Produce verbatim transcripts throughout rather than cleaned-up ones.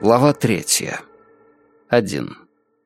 Глава третья. Один.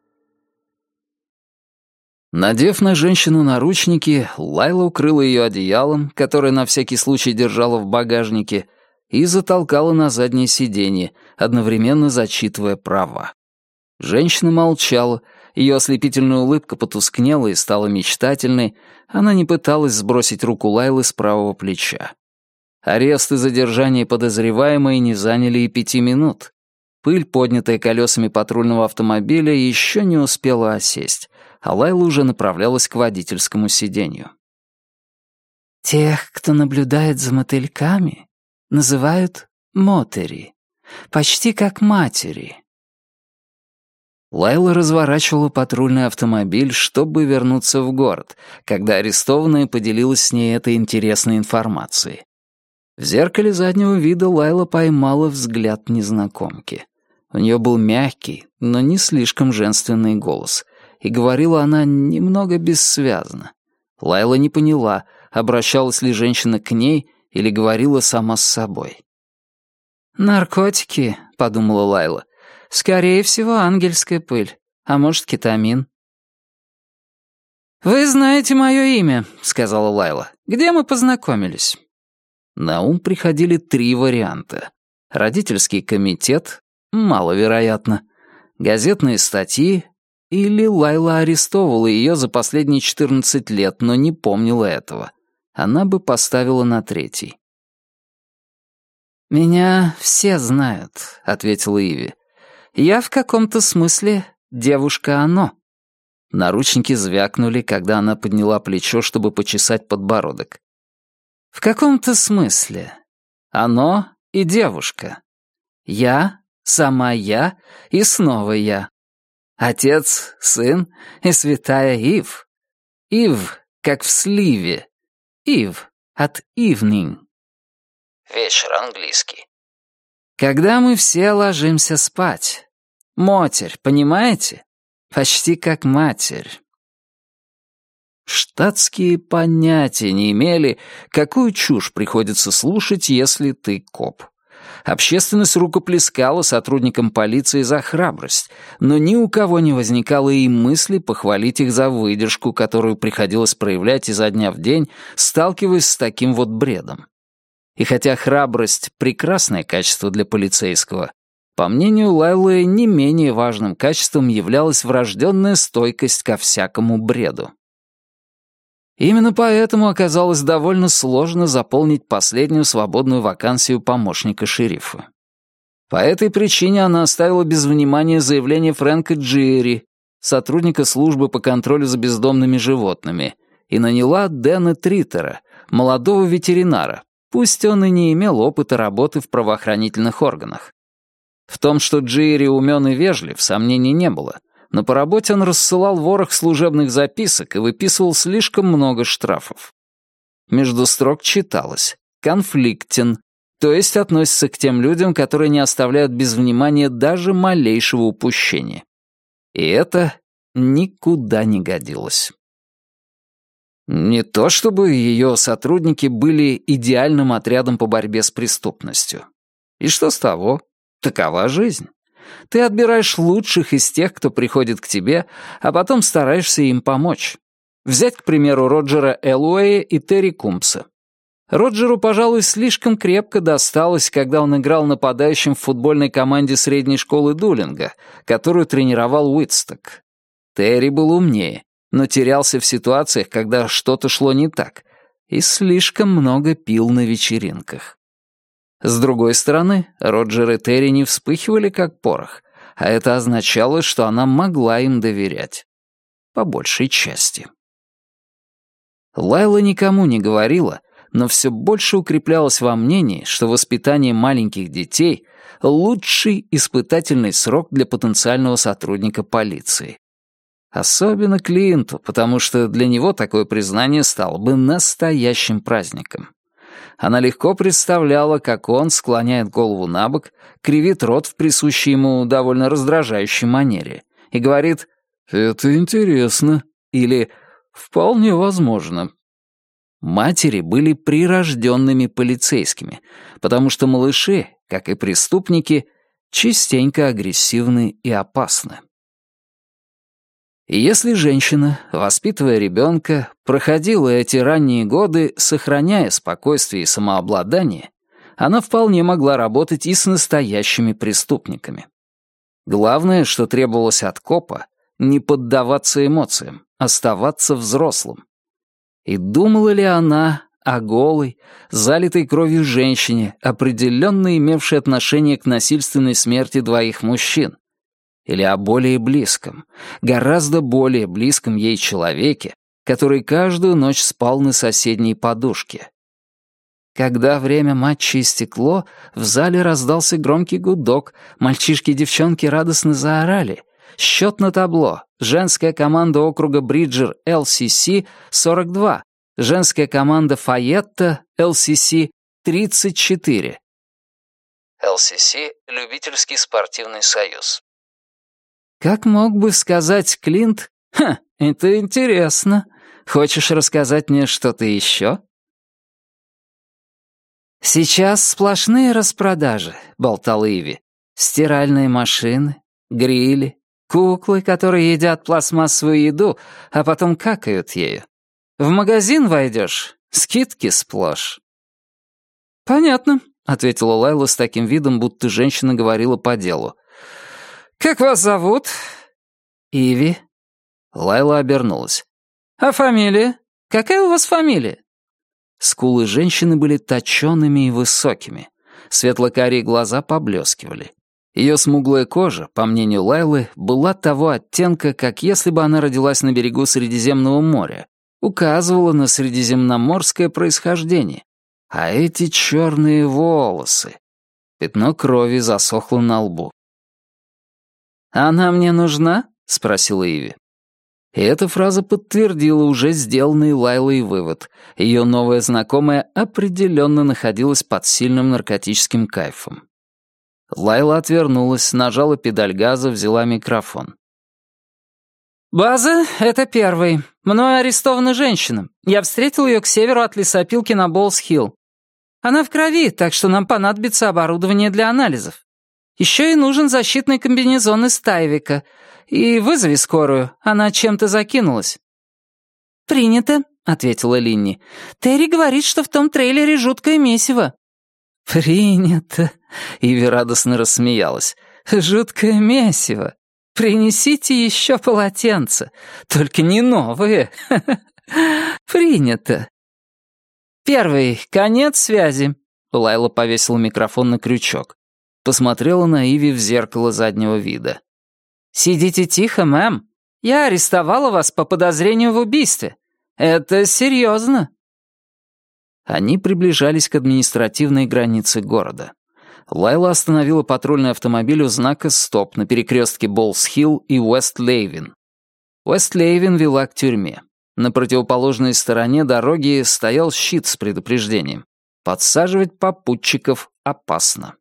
Надев на женщину наручники, Лайла укрыла ее одеялом, которое на всякий случай держала в багажнике, и затолкала на заднее сиденье, одновременно зачитывая права. Женщина молчала, ее ослепительная улыбка потускнела и стала мечтательной, она не пыталась сбросить руку Лайлы с правого плеча. Арест и задержание подозреваемой не заняли и пяти минут. Пыль, поднятая колесами патрульного автомобиля, еще не успела осесть, а Лайла уже направлялась к водительскому сиденью. «Тех, кто наблюдает за мотыльками, называют мотери, почти как матери». Лайла разворачивала патрульный автомобиль, чтобы вернуться в город, когда арестованная поделилась с ней этой интересной информацией. В зеркале заднего вида Лайла поймала взгляд незнакомки. У нее был мягкий, но не слишком женственный голос, и говорила она немного бессвязно. Лайла не поняла, обращалась ли женщина к ней или говорила сама с собой. «Наркотики», — подумала Лайла, — «скорее всего, ангельская пыль, а может, кетамин». «Вы знаете мое имя», — сказала Лайла. «Где мы познакомились?» На ум приходили три варианта. Родительский комитет, маловероятно, газетные статьи или Лайла арестовывала ее за последние четырнадцать лет, но не помнила этого. Она бы поставила на третий. «Меня все знают», — ответила Иви. «Я в каком-то смысле девушка-оно». Наручники звякнули, когда она подняла плечо, чтобы почесать подбородок. «В каком-то смысле. Оно и девушка. Я, сама я и снова я. Отец, сын и святая Ив. Ив, как в сливе. Ив от evening». Вечер английский. «Когда мы все ложимся спать. Мотерь, понимаете? Почти как матерь». Штатские понятия не имели, какую чушь приходится слушать, если ты коп. Общественность рукоплескала сотрудникам полиции за храбрость, но ни у кого не возникало и мысли похвалить их за выдержку, которую приходилось проявлять изо дня в день, сталкиваясь с таким вот бредом. И хотя храбрость — прекрасное качество для полицейского, по мнению Лайлы, не менее важным качеством являлась врожденная стойкость ко всякому бреду. Именно поэтому оказалось довольно сложно заполнить последнюю свободную вакансию помощника шерифа. По этой причине она оставила без внимания заявление Фрэнка Джиэри, сотрудника службы по контролю за бездомными животными, и наняла Дэна Триттера, молодого ветеринара, пусть он и не имел опыта работы в правоохранительных органах. В том, что Джиэри умен и вежлив, сомнений не было, но по работе он рассылал ворох служебных записок и выписывал слишком много штрафов. Между строк читалось «конфликтен», то есть относится к тем людям, которые не оставляют без внимания даже малейшего упущения. И это никуда не годилось. Не то чтобы ее сотрудники были идеальным отрядом по борьбе с преступностью. И что с того? Такова жизнь. Ты отбираешь лучших из тех, кто приходит к тебе, а потом стараешься им помочь. Взять, к примеру, Роджера Эллоуэя и Терри Кумпса. Роджеру, пожалуй, слишком крепко досталось, когда он играл нападающим в футбольной команде средней школы Дулинга, которую тренировал Уитсток. Терри был умнее, но терялся в ситуациях, когда что-то шло не так, и слишком много пил на вечеринках. С другой стороны, Роджер и Терри не вспыхивали как порох, а это означало, что она могла им доверять. По большей части. Лайла никому не говорила, но все больше укреплялась во мнении, что воспитание маленьких детей — лучший испытательный срок для потенциального сотрудника полиции. Особенно Клинту, потому что для него такое признание стало бы настоящим праздником. Она легко представляла, как он склоняет голову на бок, кривит рот в присущей ему довольно раздражающей манере и говорит «Это интересно» или «Вполне возможно». Матери были прирожденными полицейскими, потому что малыши, как и преступники, частенько агрессивны и опасны. И если женщина, воспитывая ребенка, проходила эти ранние годы, сохраняя спокойствие и самообладание, она вполне могла работать и с настоящими преступниками. Главное, что требовалось от копа, не поддаваться эмоциям, оставаться взрослым. И думала ли она о голой, залитой кровью женщине, определенно имевшей отношение к насильственной смерти двоих мужчин? Или о более близком, гораздо более близком ей человеке, который каждую ночь спал на соседней подушке? Когда время матча истекло, в зале раздался громкий гудок, мальчишки и девчонки радостно заорали. Счет на табло. Женская команда округа Бриджер эл си си сорок два, женская команда Файетта эл си си тридцать четыре. эл си си — любительский спортивный союз. Как мог бы сказать Клинт, «Ха, это интересно. Хочешь рассказать мне что-то еще?» «Сейчас сплошные распродажи», — болтал Иви. «Стиральные машины, грили, куклы, которые едят пластмассовую еду, а потом какают ею. В магазин войдешь, скидки сплошь». «Понятно», — ответила Лайла с таким видом, будто женщина говорила по делу. «Как вас зовут?» «Иви». Лайла обернулась. «А фамилия? Какая у вас фамилия?» Скулы женщины были точёными и высокими. Светло-карие глаза поблескивали. Ее смуглая кожа, по мнению Лайлы, была того оттенка, как если бы она родилась на берегу Средиземного моря, указывала на средиземноморское происхождение. А эти черные волосы... Пятно крови засохло на лбу. «Она мне нужна?» — спросила Иви. И эта фраза подтвердила уже сделанный Лайлой вывод. Ее новая знакомая определенно находилась под сильным наркотическим кайфом. Лайла отвернулась, нажала педаль газа, взяла микрофон. «База — это первый. Мною арестована женщина. Я встретил ее к северу от лесопилки на Боллс-Хилл. Она в крови, так что нам понадобится оборудование для анализов. Еще и нужен защитный комбинезон из Тайвика. И вызови скорую, она чем-то закинулась». «Принято», — ответила Линни. «Терри говорит, что в том трейлере жуткое месиво». «Принято», — Иви радостно рассмеялась. «Жуткое месиво. Принесите еще полотенца, только не новые. Принято». «Первый, конец связи», — Лайла повесила микрофон на крючок. Посмотрела на Иви в зеркало заднего вида. «Сидите тихо, мэм. Я арестовала вас по подозрению в убийстве. Это серьезно». Они приближались к административной границе города. Лайла остановила патрульный автомобиль у знака «Стоп» на перекрестке Боллс-Хилл и Уэст-Лейвин. Уэст-Лейвин вела к тюрьме. На противоположной стороне дороги стоял щит с предупреждением. Подсаживать попутчиков опасно.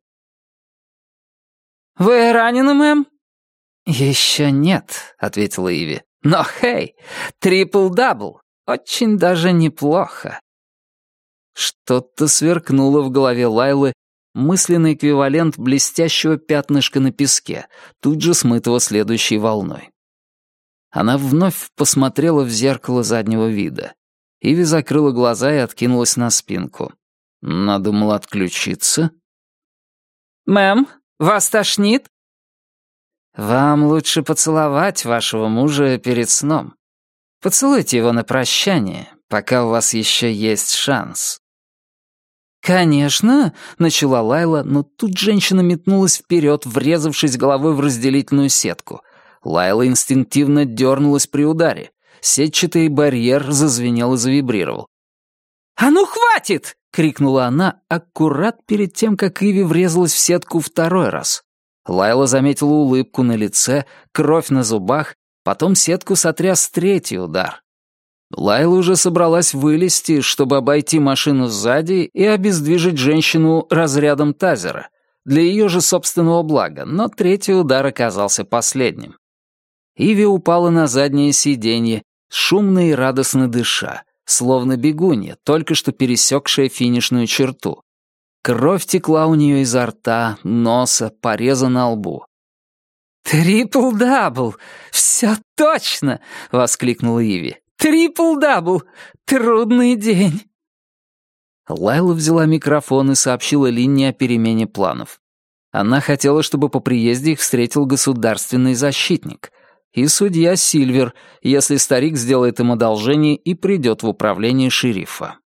«Вы ранены, мэм?» «Еще нет», — ответила Иви. «Но, хей, трипл-дабл. Очень даже неплохо». Что-то сверкнуло в голове Лайлы, мысленный эквивалент блестящего пятнышка на песке, тут же смытого следующей волной. Она вновь посмотрела в зеркало заднего вида. Иви закрыла глаза и откинулась на спинку. Надумала отключиться. «Мэм, вас тошнит?» «Вам лучше поцеловать вашего мужа перед сном. Поцелуйте его на прощание, пока у вас еще есть шанс». «Конечно», — начала Лайла, но тут женщина метнулась вперед, врезавшись головой в разделительную сетку. Лайла инстинктивно дернулась при ударе. Сетчатый барьер зазвенел и завибрировал. «А ну хватит!» — крикнула она, аккурат перед тем, как Иви врезалась в сетку второй раз. Лайла заметила улыбку на лице, кровь на зубах, потом сетку сотряс третий удар. Лайла уже собралась вылезти, чтобы обойти машину сзади и обездвижить женщину разрядом тазера, для ее же собственного блага, но третий удар оказался последним. Иви упала на заднее сиденье, шумно и радостно дыша, словно бегунья, только что пересекшая финишную черту. Кровь текла у нее изо рта, носа, пореза на лбу. «Трипл-дабл! Все точно!» — воскликнула Иви. «Трипл-дабл! Трудный день!» Лайла взяла микрофон и сообщила Линне о перемене планов. Она хотела, чтобы по приезде их встретил государственный защитник и судья Сильвер, если старик сделает им одолжение и придет в управление шерифа.